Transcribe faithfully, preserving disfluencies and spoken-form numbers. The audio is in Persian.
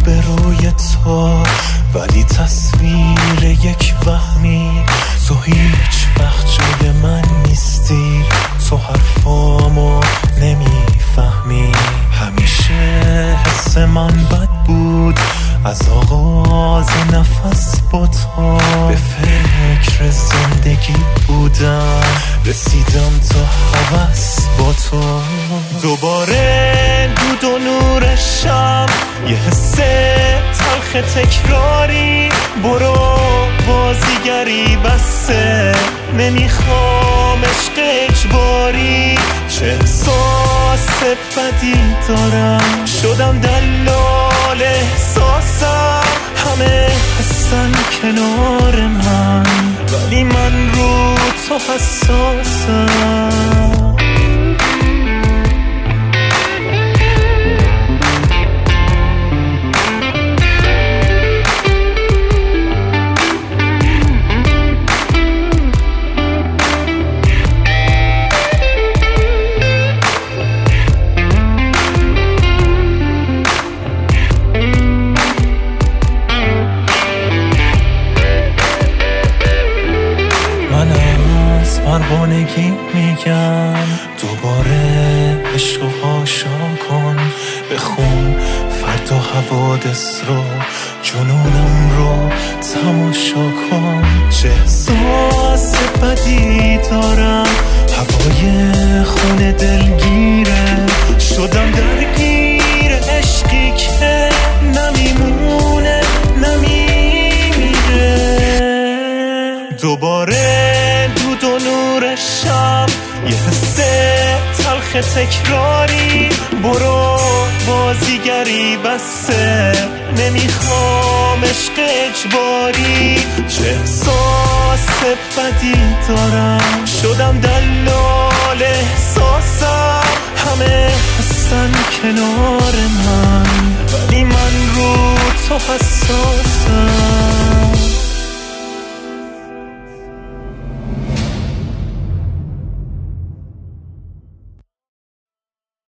روبروی تو، ولی تصویر یک وهمی. تو هیچ وقت جای من نیستی، تو حرفامو نمیفهمی. همیشه حس من بد بود از آغاز نفس با تو. به فکر زندگی بودم، رسیدم تا هوس با تو. دوباره دود و نور شب، یه حس تلخ تکراری. برو بازیگری بسه، نمیخوام عشق اجباری. چه احساس بدی دارم، شدم دلال احساسم. همه هستن کنار من، ولی من رو تو حساسم. پروانگی میگم دوباره عشق و هاشا کن. بخون فردا حوادث رو، جنونم رو تماشا کن. چه احساس بدی دارم، هوای خونه دلگیره. شدم درگیر عشقی که نمیمونه نمیمیره. دوباره دود و نور شب، یه حس تلخ تکراری. برو بازیگری بسه، نمیخوام عشق اجباری. چه احساس بدی دارم، شدم دلال احساسم. همه هستن کنار من، ولی من رو تو حساسم.